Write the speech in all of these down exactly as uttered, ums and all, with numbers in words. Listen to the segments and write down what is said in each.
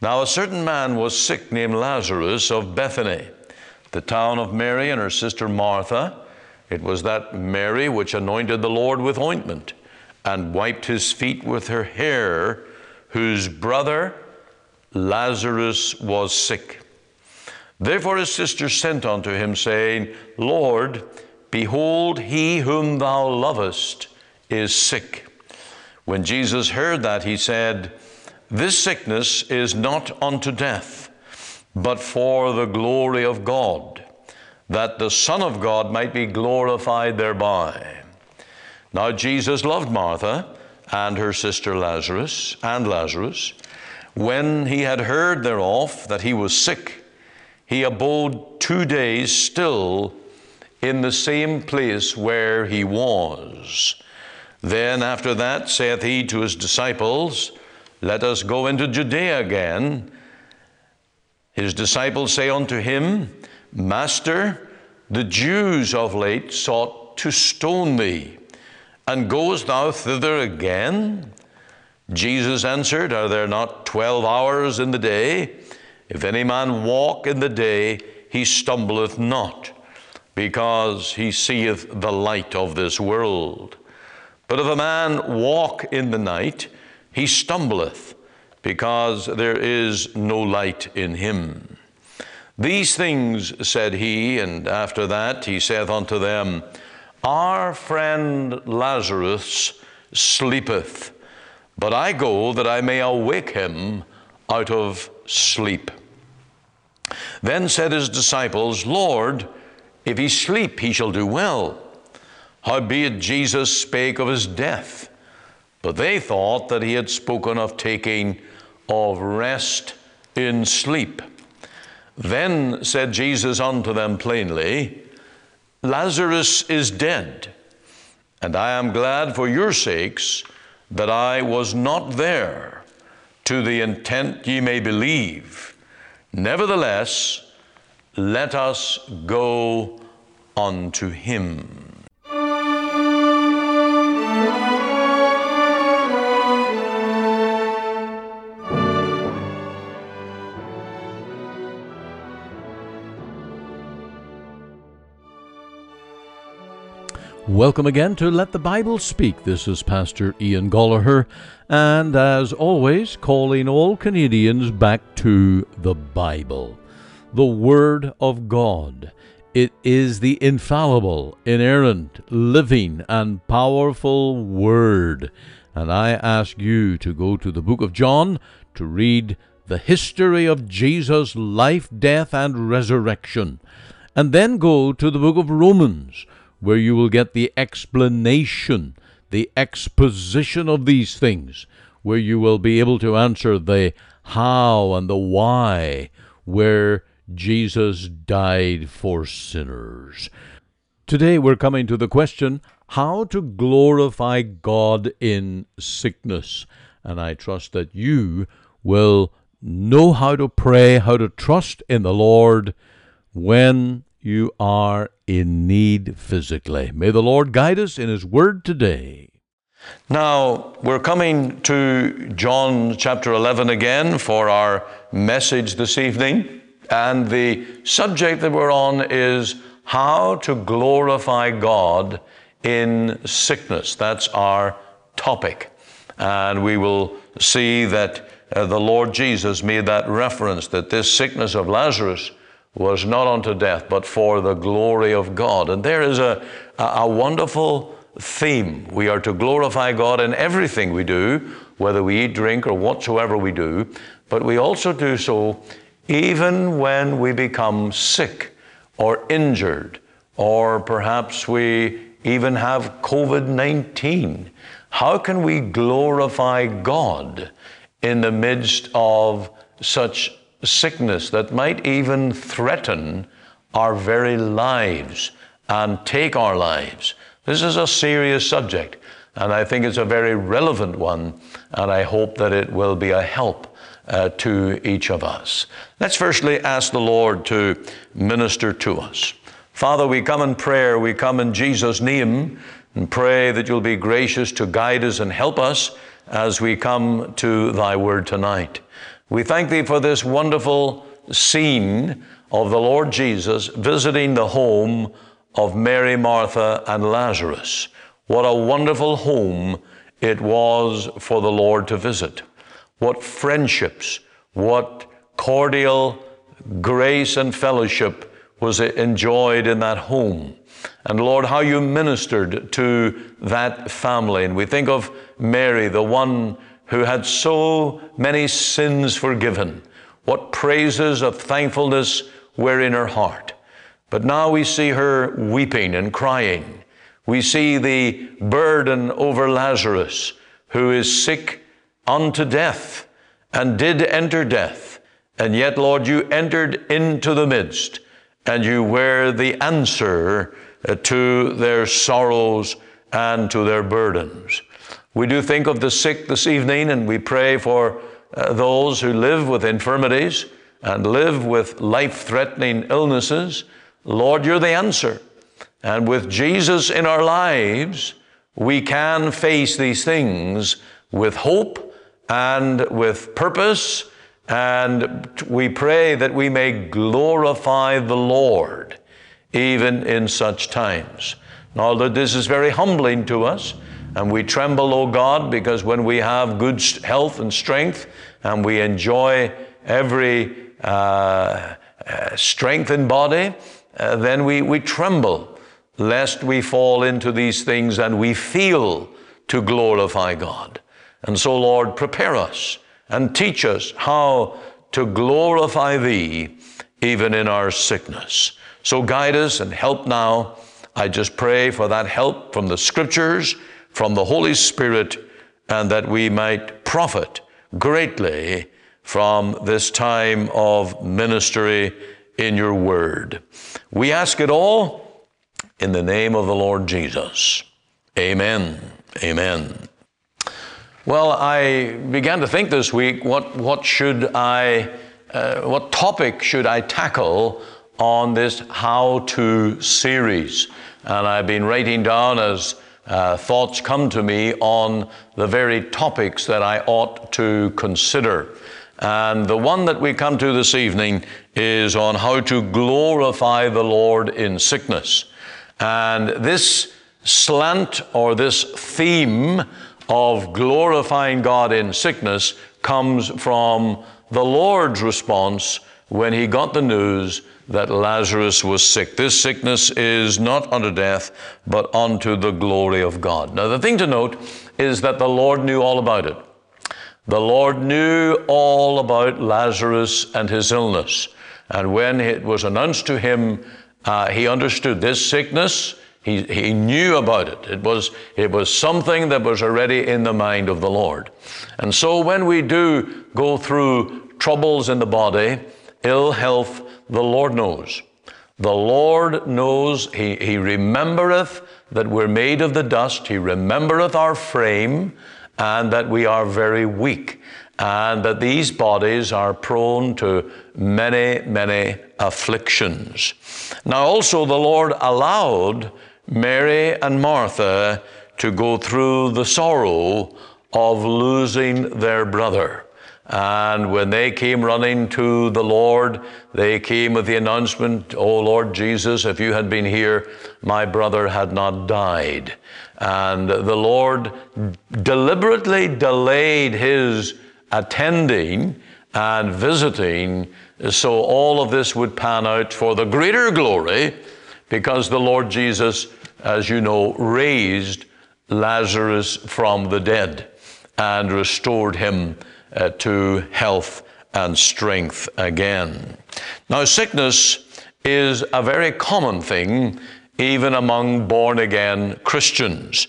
Now a certain man was sick named Lazarus of Bethany, the town of Mary and her sister Martha. It was that Mary which anointed the Lord with ointment and wiped his feet with her hair, whose brother Lazarus was sick. Therefore his sister sent unto him, saying, Lord, behold, he whom thou lovest is sick. When Jesus heard that, he said, This sickness is not unto death, but for the glory of God, that the Son of God might be glorified thereby. Now Jesus loved Martha and her sister Lazarus, and Lazarus. When he had heard thereof that he was sick, he abode two days still in the same place where he was. Then after that saith he to his disciples, Let us go into Judea again. His disciples say unto him, Master, the Jews of late sought to stone thee, and goest thou thither again? Jesus answered, Are there not twelve hours in the day? If any man walk in the day, he stumbleth not, because he seeth the light of this world. But if a man walk in the night, he stumbleth, because there is no light in him. These things said he, and after that he saith unto them, Our friend Lazarus sleepeth, but I go that I may awake him out of sleep. Then said his disciples, Lord, if he sleep, he shall do well. Howbeit Jesus spake of his death, but they thought that he had spoken of taking of rest in sleep. Then said Jesus unto them plainly, Lazarus is dead, and I am glad for your sakes that I was not there, to the intent ye may believe. Nevertheless, let us go unto him. Welcome again to Let the Bible Speak. This is Pastor Ian Gollaher, and as always, calling all Canadians back to the Bible, the Word of God. It is the infallible, inerrant, living, and powerful Word. And I ask you to go to the book of John to read the history of Jesus' life, death, and resurrection. And then go to the book of Romans, where you will get the explanation, the exposition of these things, where you will be able to answer the how and the why, where Jesus died for sinners. Today we're coming to the question, how to glorify God in sickness. And I trust that you will know how to pray, how to trust in the Lord when you are in need physically. May the Lord guide us in His Word today. Now, we're coming to John chapter eleven again for our message this evening. And the subject that we're on is how to glorify God in sickness. That's our topic. And we will see that uh, the Lord Jesus made that reference, that this sickness of Lazarus was not unto death, but for the glory of God. And there is a, a wonderful theme. We are to glorify God in everything we do, whether we eat, drink, or whatsoever we do. But we also do so even when we become sick or injured, or perhaps we even have covid nineteen. How can we glorify God in the midst of such sickness that might even threaten our very lives and take our lives? This is a serious subject, and I think it's a very relevant one, and I hope that it will be a help uh, to each of us. Let's firstly ask the Lord to minister to us. Father, we come in prayer, we come in Jesus' name, and pray that you'll be gracious to guide us and help us as we come to thy word tonight. We thank Thee for this wonderful scene of the Lord Jesus visiting the home of Mary, Martha, and Lazarus. What a wonderful home it was for the Lord to visit. What friendships, what cordial grace and fellowship was enjoyed in that home. And Lord, how you ministered to that family. And we think of Mary, the one who had so many sins forgiven. What praises of thankfulness were in her heart. But now we see her weeping and crying. We see the burden over Lazarus, who is sick unto death and did enter death. And yet, Lord, you entered into the midst, and you were the answer to their sorrows and to their burdens. We do think of the sick this evening, and we pray for uh, those who live with infirmities and live with life-threatening illnesses. Lord, you're the answer. And with Jesus in our lives, we can face these things with hope and with purpose. And we pray that we may glorify the Lord even in such times. Now, Lord, this is very humbling to us, and we tremble, O God, because when we have good health and strength and we enjoy every uh, uh, strength in body, uh, then we, we tremble lest we fall into these things and we fail to glorify God. And so, Lord, prepare us and teach us how to glorify Thee even in our sickness. So guide us and help now. I just pray for that help from the Scriptures, from the Holy Spirit, and that we might profit greatly from this time of ministry in your word. We ask it all in the name of the Lord Jesus. Amen. Amen. Well, I began to think this week, what, what should I, uh, what topic should I tackle on this how-to series? And I've been writing down as uh, thoughts come to me on the very topics that I ought to consider. And the one that we come to this evening is on how to glorify the Lord in sickness. And this slant or this theme of glorifying God in sickness comes from the Lord's response when he got the news that Lazarus was sick. This sickness is not unto death, but unto the glory of God. Now, the thing to note is that the Lord knew all about it. The Lord knew all about Lazarus and his illness. And when it was announced to him, uh, he understood this sickness. He, he knew about it. It was, it was something that was already in the mind of the Lord. And so when we do go through troubles in the body, ill health, the Lord knows. The Lord knows. He, he remembereth that we're made of the dust. He remembereth our frame, and that we are very weak, and that these bodies are prone to many, many afflictions. Now also the Lord allowed Mary and Martha to go through the sorrow of losing their brother. And when they came running to the Lord, they came with the announcement, "Oh Lord Jesus, if you had been here, my brother had not died." And the Lord deliberately delayed his attending and visiting so all of this would pan out for the greater glory, because the Lord Jesus, as you know, raised Lazarus from the dead and restored him uh, to health and strength again. Now, sickness is a very common thing even among born-again Christians.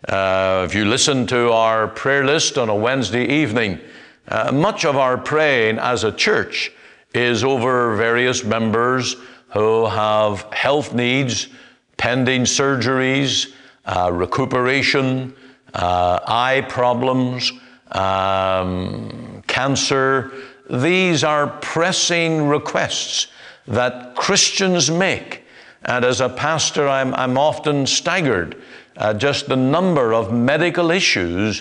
Uh, if you listen to our prayer list on a Wednesday evening, uh, much of our praying as a church is over various members who have health needs, pending surgeries, uh, recuperation, uh, eye problems, um, cancer. These are pressing requests that Christians make. And as a pastor, I'm, I'm often staggered at just the number of medical issues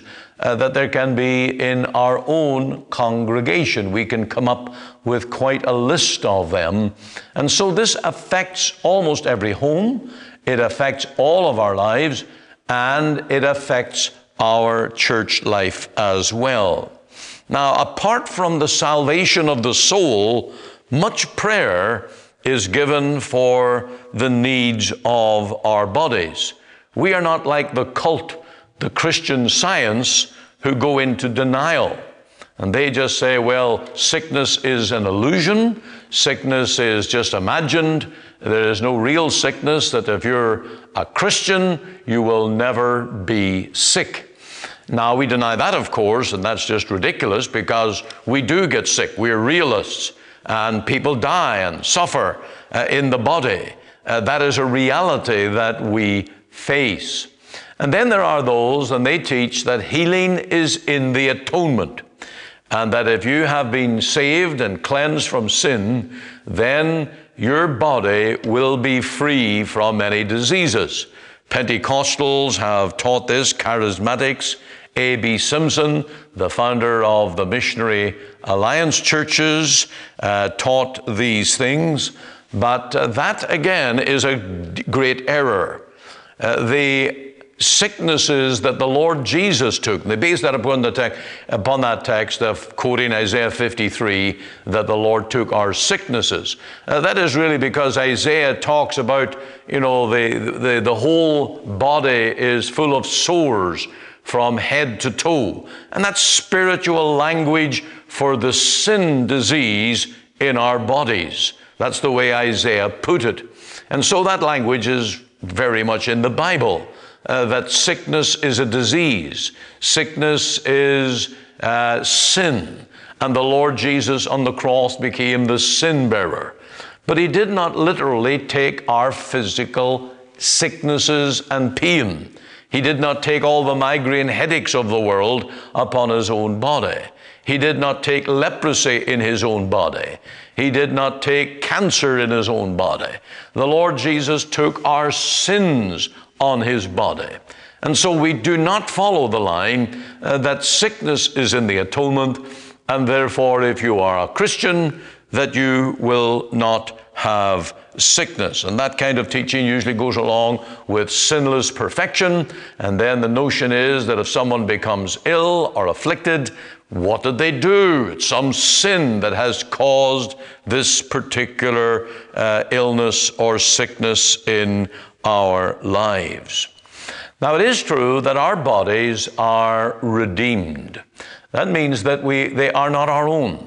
uh, that there can be in our own congregation. We can come up with quite a list of them. And so this affects almost every home. It affects all of our lives, and it affects our church life as well. Now, apart from the salvation of the soul, much prayer is given for the needs of our bodies. We are not like the cult, the Christian Science, who go into denial. And they just say, well, sickness is an illusion. Sickness is just imagined. There is no real sickness, that if you're a Christian, you will never be sick. Now, we deny that, of course, and that's just ridiculous, because we do get sick. We're realists, and people die and suffer uh, in the body. Uh, that is a reality that we face. And then there are those, and they teach that healing is in the atonement, and that if you have been saved and cleansed from sin, then your body will be free from any diseases. Pentecostals have taught this, charismatics. A B Simpson, the founder of the Missionary Alliance churches, uh, taught these things. But uh, that, again, is a great error. Uh, the sicknesses that the Lord Jesus took, they base that upon, the te- upon that text of quoting Isaiah fifty-three, that the Lord took our sicknesses. Uh, that is really because Isaiah talks about, you know, the, the, the whole body is full of sores from head to toe. And that's spiritual language for the sin disease in our bodies. That's the way Isaiah put it. And so that language is very much in the Bible, uh, that sickness is a disease. Sickness is uh, sin. And the Lord Jesus on the cross became the sin bearer. But he did not literally take our physical sicknesses and pain. He did not take all the migraine headaches of the world upon his own body. He did not take leprosy in his own body. He did not take cancer in his own body. The Lord Jesus took our sins on his body. And so we do not follow the line uh, that sickness is in the atonement, and therefore if you are a Christian, that you will not have sickness. And that kind of teaching usually goes along with sinless perfection. And then the notion is that if someone becomes ill or afflicted, what did they do? It's some sin that has caused this particular uh, illness or sickness in our lives. Now, it is true that our bodies are redeemed. That means that we they are not our own,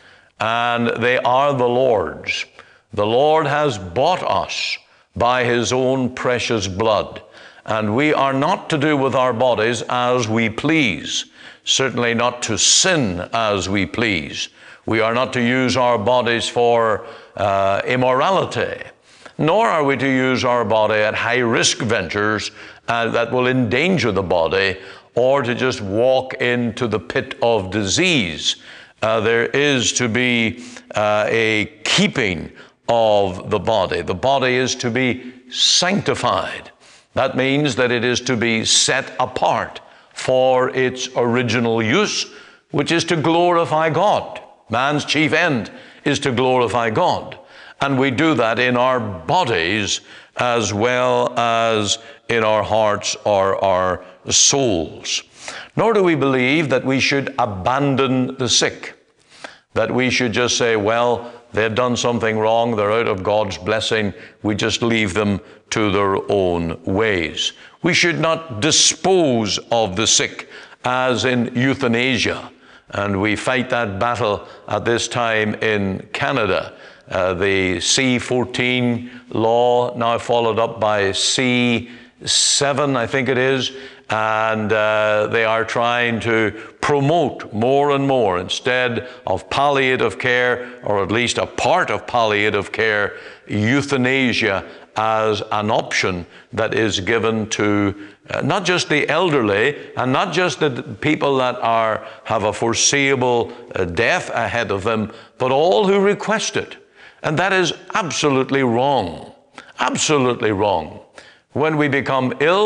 and they are the Lord's. The Lord has bought us by his own precious blood, and we are not to do with our bodies as we please, certainly not to sin as we please. We are not to use our bodies for uh, immorality, nor are we to use our body at high-risk ventures uh, that will endanger the body, or to just walk into the pit of disease. Uh, there is to be uh, a keeping of the body. The body is to be sanctified. That means that it is to be set apart for its original use, which is to glorify God. Man's chief end is to glorify God. And we do that in our bodies as well as in our hearts or our souls. Nor do we believe that we should abandon the sick, that we should just say, well, they've done something wrong, they're out of God's blessing, we just leave them to their own ways. We should not dispose of the sick as in euthanasia. And we fight that battle at this time in Canada. Uh, the C fourteen law, now followed up by C seven, I think it is, and uh, they are trying to promote more and more, instead of palliative care, or at least a part of palliative care, euthanasia as an option that is given to uh, not just the elderly, and not just the people that are have a foreseeable uh, death ahead of them, but all who request it. And that is absolutely wrong, absolutely wrong. When we become ill,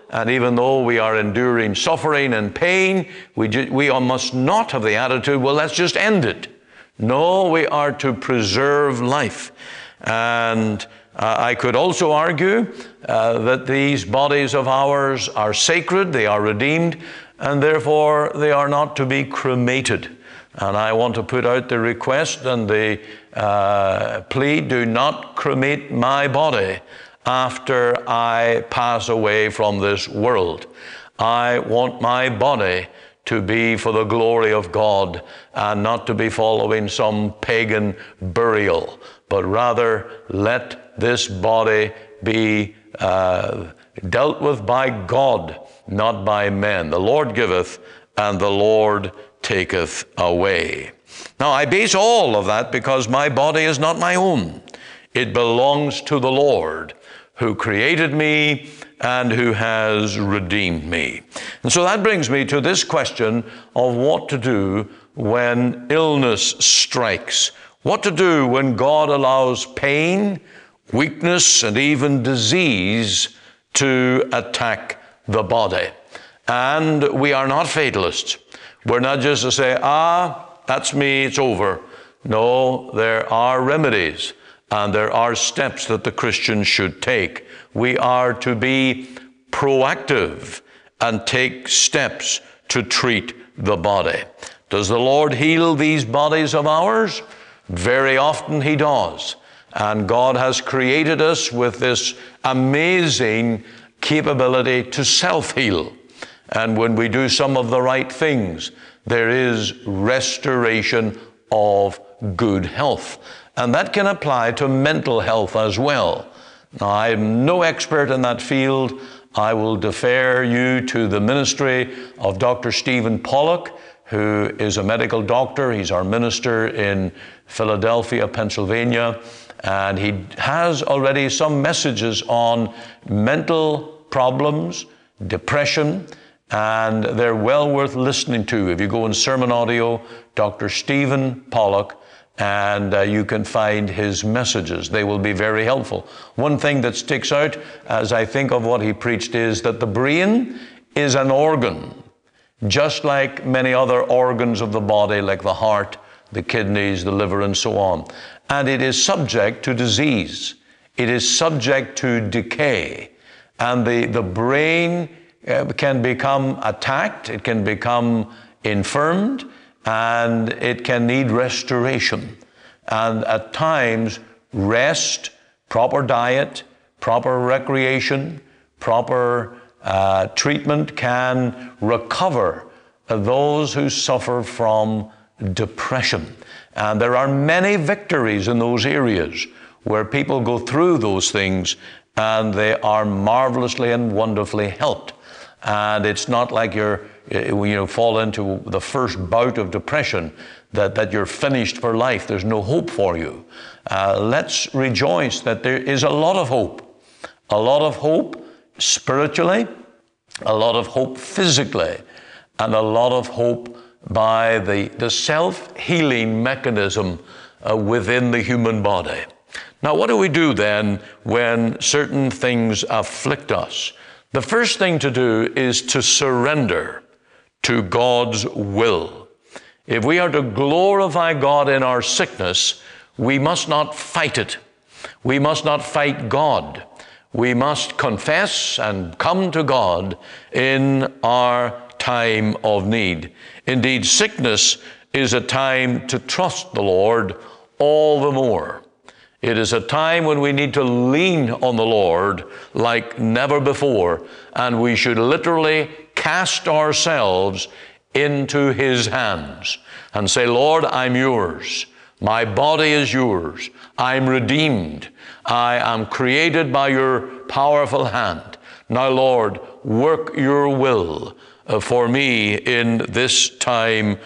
and even though we are enduring suffering and pain, we, ju- we must not have the attitude, well, let's just end it. No, we are to preserve life. And uh, I could also argue uh, that these bodies of ours are sacred, they are redeemed, and therefore they are not to be cremated. And I want to put out the request and the uh, plea, do not cremate my body after I pass away from this world. I want my body to be for the glory of God and not to be following some pagan burial, but rather let this body be uh, dealt with by God, not by men. The Lord giveth and the Lord taketh away. Now, I base all of that because my body is not my own. It belongs to the Lord, who created me and who has redeemed me. And so that brings me to this question of what to do when illness strikes. What to do when God allows pain, weakness, and even disease to attack the body. And we are not fatalists. We're not just to say, ah, that's me, it's over. No, there are remedies and there are steps that the Christian should take. We are to be proactive and take steps to treat the body. Does the Lord heal these bodies of ours? Very often He does. And God has created us with this amazing capability to self-heal. And when we do some of the right things, there is restoration of good health. And that can apply to mental health as well. Now, I'm no expert in that field. I will defer you to the ministry of Doctor Stephen Pollock, who is a medical doctor. He's our minister in Philadelphia, Pennsylvania. And he has already some messages on mental problems, depression, and they're well worth listening to. If you go in Sermon Audio, Doctor Stephen Pollock, and uh, you can find his messages. They will be very helpful. One thing that sticks out as I think of what he preached is that the brain is an organ, just like many other organs of the body, like the heart, the kidneys, the liver, and so on. And it is subject to disease. It is subject to decay. And the, the brain uh, can become attacked, it can become infirmed, and it can need restoration. And at times, rest, proper diet, proper recreation, proper uh, treatment can recover those who suffer from depression. And there are many victories in those areas where people go through those things and they are marvelously and wonderfully helped. And it's not like you're, you know, fall into the first bout of depression that, that you're finished for life. There's no hope for you. Uh, let's rejoice that there is a lot of hope. A lot of hope spiritually, a lot of hope physically, and a lot of hope by the, the self-healing mechanism uh, within the human body. Now, what do we do then when certain things afflict us? The first thing to do is to surrender to God's will. If we are to glorify God in our sickness, we must not fight it. We must not fight God. We must confess and come to God in our time of need. Indeed, sickness is a time to trust the Lord all the more. It is a time when we need to lean on the Lord like never before, and we should literally cast ourselves into His hands and say, Lord, I'm yours. My body is yours. I'm redeemed. I am created by your powerful hand. Now, Lord, work your will for me in this time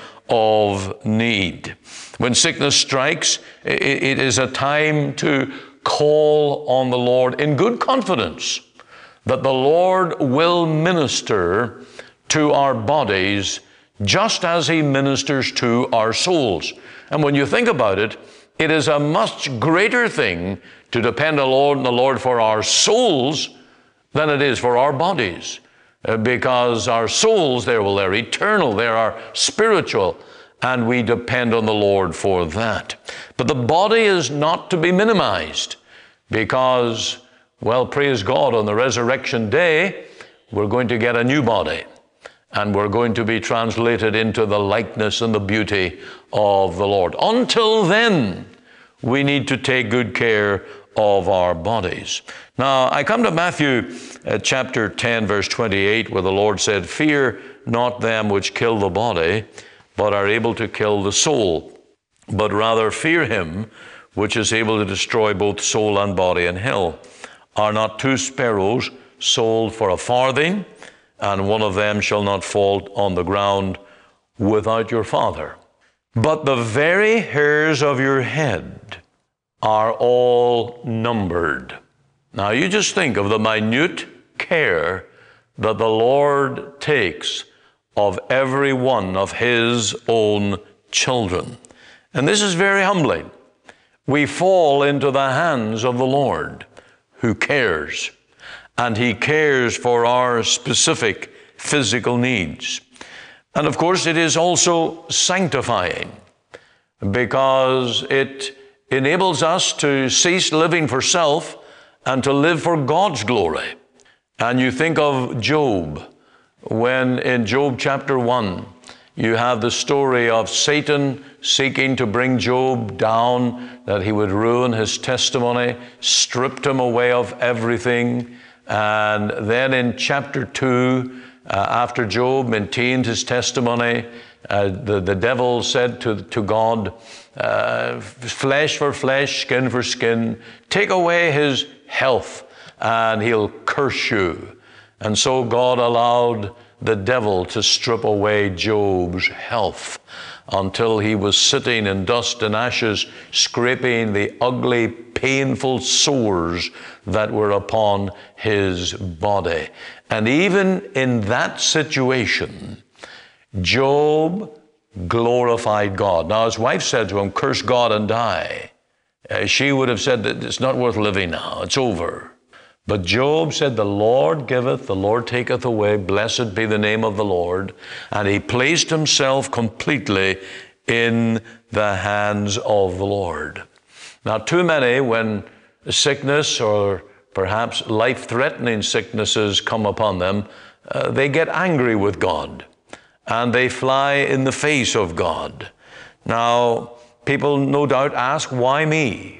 of need. When sickness strikes, it is a time to call on the Lord in good confidence that the Lord will minister to our bodies just as He ministers to our souls. And when you think about it, it is a much greater thing to depend on the Lord and the Lord for our souls than it is for our bodies. uh, because our souls, they're, well, they're eternal, they are spiritual, and we depend on the Lord for that. But the body is not to be minimized because, well, praise God, on the resurrection day, we're going to get a new body, and we're going to be translated into the likeness and the beauty of the Lord. Until then, we need to take good care of our bodies. Now, I come to Matthew uh, chapter ten, verse twenty-eight, where the Lord said, "Fear not them which kill the body, but are able to kill the soul, but rather fear him which is able to destroy both soul and body in hell. Are not two sparrows sold for a farthing, and one of them shall not fall on the ground without your Father? But the very hairs of your head are all numbered." Now you just think of the minute care that the Lord takes of every one of his own children. And this is very humbling. We fall into the hands of the Lord, who cares, and he cares for our specific physical needs. And of course, it is also sanctifying, because it enables us to cease living for self and to live for God's glory. And you think of Job, when in Job chapter one, you have the story of Satan seeking to bring Job down, that he would ruin his testimony, stripped him away of everything. And then in chapter two, uh, after Job maintained his testimony, uh, the, the devil said to, to God, uh, flesh for flesh, skin for skin, take away his health and he'll curse you. And so God allowed the devil to strip away Job's health until he was sitting in dust and ashes, scraping the ugly, painful sores that were upon his body. And even in that situation, Job glorified God. Now, his wife said to him, "Curse God and die." Uh, she would have said that it's not worth living now, it's over. But Job said, "The Lord giveth, the Lord taketh away, blessed be the name of the Lord." And he placed himself completely in the hands of the Lord. Now, too many, when sickness or perhaps life-threatening sicknesses come upon them, uh, they get angry with God and they fly in the face of God. Now, people no doubt ask, why me?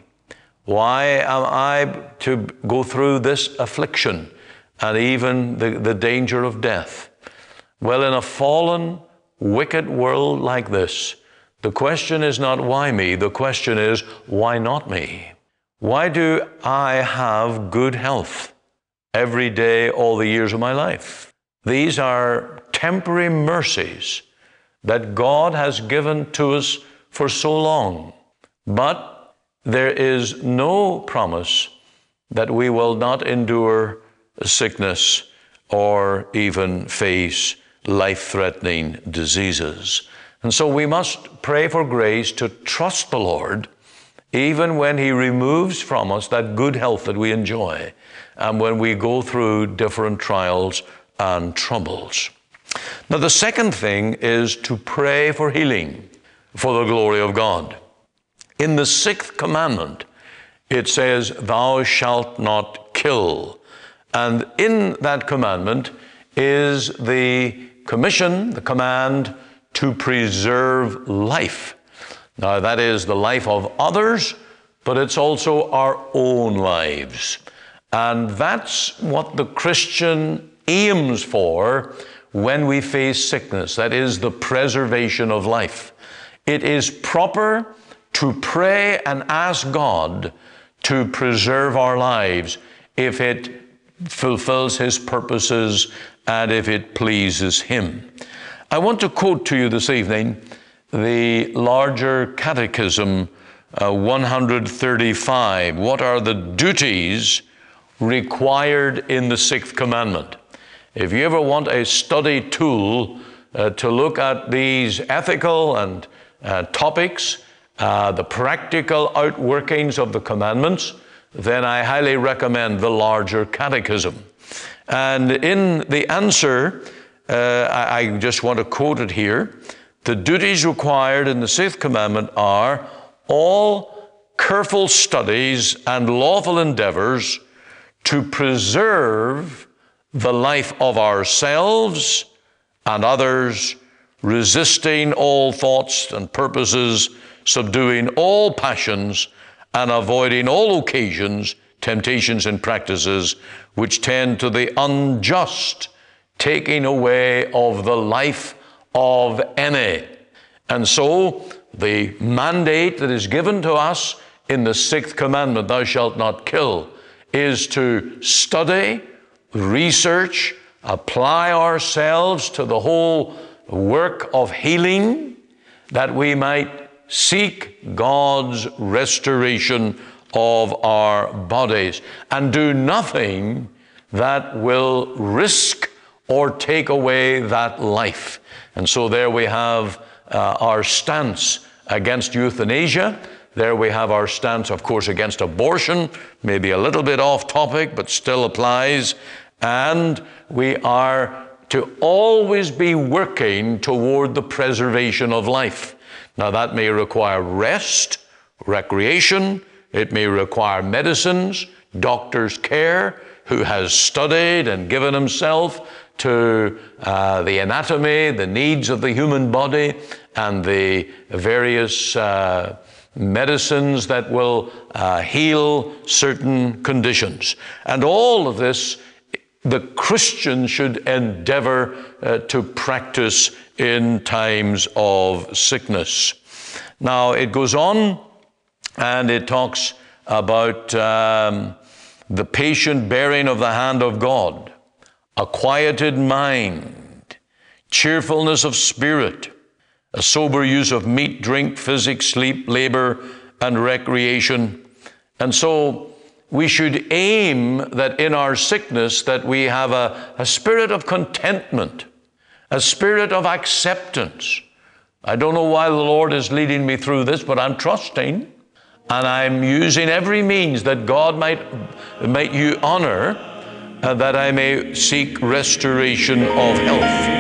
Why am I to go through this affliction and even the, the danger of death? Well, in a fallen, wicked world like this, the question is not why me, the question is why not me? Why do I have good health every day, all the years of my life? These are temporary mercies that God has given to us for so long. But there is no promise that we will not endure sickness or even face life-threatening diseases. And so we must pray for grace to trust the Lord even when he removes from us that good health that we enjoy and when we go through different trials and troubles. Now, the second thing is to pray for healing for the glory of God. In the sixth commandment, it says, "Thou shalt not kill." And in that commandment is the commission, the command to preserve life. Now, that is the life of others, but it's also our own lives. And that's what the Christian aims for when we face sickness. That is the preservation of life. It is proper to pray and ask God to preserve our lives if it fulfills his purposes and if it pleases him. I want to quote to you this evening the larger catechism, uh, one hundred thirty-five. What are the duties required in the sixth commandment? If you ever want a study tool uh, to look at these ethical and uh, topics, Uh, the practical outworkings of the commandments, then I highly recommend the larger catechism. And in the answer, uh, I, I just want to quote it here. The duties required in the sixth commandment are all careful studies and lawful endeavors to preserve the life of ourselves and others, resisting all thoughts and purposes, subduing all passions, and avoiding all occasions, temptations, and practices which tend to the unjust taking away of the life of any. And so the mandate that is given to us in the sixth commandment, thou shalt not kill, is to study, research, apply ourselves to the whole work of healing, that we might seek God's restoration of our bodies, and do nothing that will risk or take away that life. And so there we have uh, our stance against euthanasia. There we have our stance, of course, against abortion, maybe a little bit off topic, but still applies. And we are to always be working toward the preservation of life. Now, that may require rest, recreation. It may require medicines, doctor's care, who has studied and given himself to uh, the anatomy, the needs of the human body, and the various uh, medicines that will uh, heal certain conditions. And all of this, the Christian should endeavor uh, to practice in times of sickness. Now, it goes on and it talks about um, the patient bearing of the hand of God, a quieted mind, cheerfulness of spirit, a sober use of meat, drink, physic, sleep, labor, and recreation. And so we should aim that in our sickness that we have a, a spirit of contentment, a spirit of acceptance. I don't know why the Lord is leading me through this, but I'm trusting, and I'm using every means that God might, might you honor, uh, that I may seek restoration of health.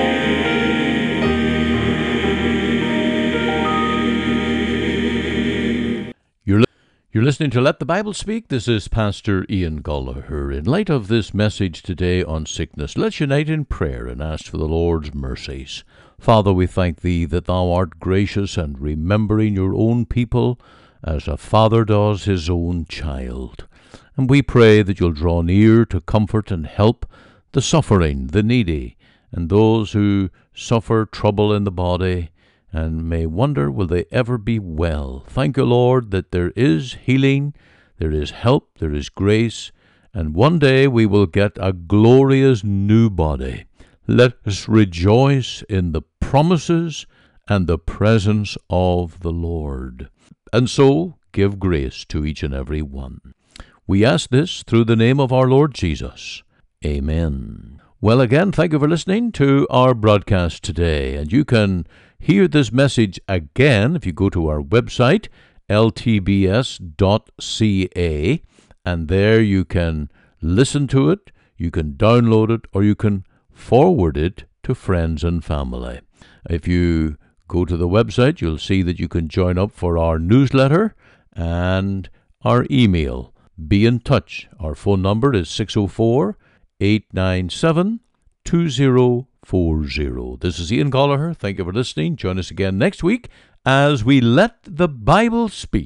You're listening to Let the Bible Speak. This is Pastor Ian Gollaher. In light of this message today on sickness, let's unite in prayer and ask for the Lord's mercies. Father, we thank Thee that Thou art gracious and remembering Your own people as a father does his own child. And we pray that You'll draw near to comfort and help the suffering, the needy, and those who suffer trouble in the body, and may wonder, will they ever be well? Thank You, Lord, that there is healing, there is help, there is grace, and one day we will get a glorious new body. Let us rejoice in the promises and the presence of the Lord. And so give grace to each and every one. We ask this through the name of our Lord Jesus. Amen. Well, again, thank you for listening to our broadcast today, and you can hear this message again if you go to our website, l t b s dot c a, and there you can listen to it, you can download it, or you can forward it to friends and family. If you go to the website, you'll see that you can join up for our newsletter and our email. Be in touch. Our phone number is six oh four, eight nine seven, two oh four oh. This is Ian Gollaher. Thank you for listening. Join us again next week as we let the Bible speak.